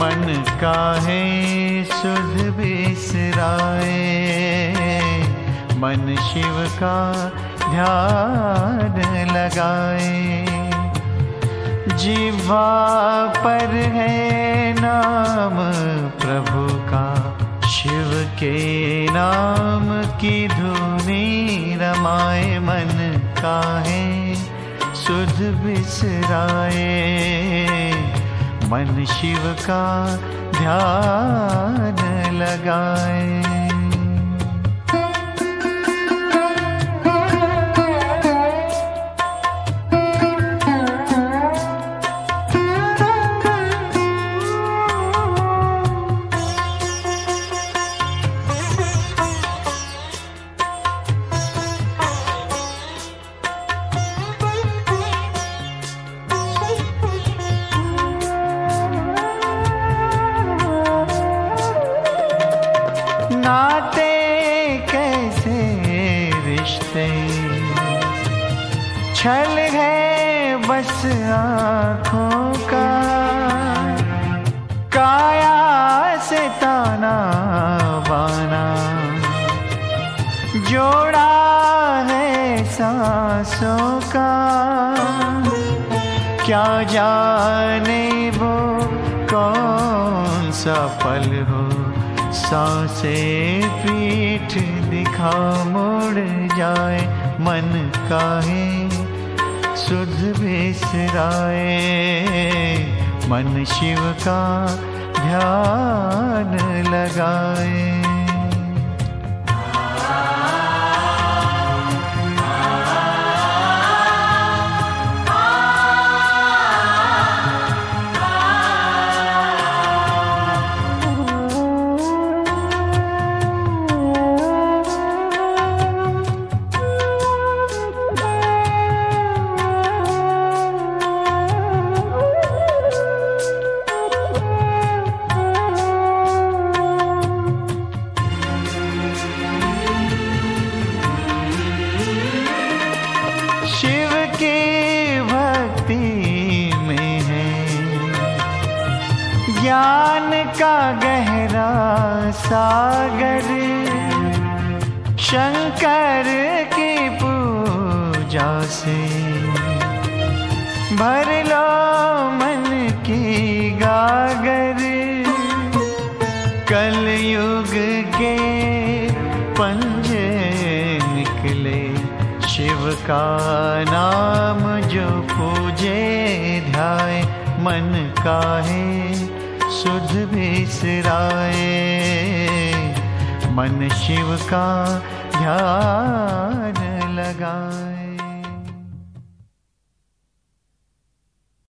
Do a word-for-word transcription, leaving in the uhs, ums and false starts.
मन काहे सुध बिसराए। मन शिव का ध्यान लगाए। जिह्वा पर है नाम प्रभु का, शिव के नाम की धुनी रमाए। मन काहे सुध बिसराए। मन शिव का ध्यान लगाए। नाते कैसे रिश्ते, छल है बस आँखों का। काया से ताना बाना, जोड़ा है सांसों का। क्या जाने वो कौन सा पल हो, सांसें पीठ दिखा मुड़ जाए। मन काहे सुध बिसराए। मन शिव का ध्यान लगाए। शिव की भक्ति में है ज्ञान का गहरा सागर। शंकर की पूजा से भर लो मन की गागर। कलयुग के पंजे निकले, शिव का नाम जो पूजे ध्याए। मन काहे सुध बिसराए। मन शिव का ध्यान लगाए।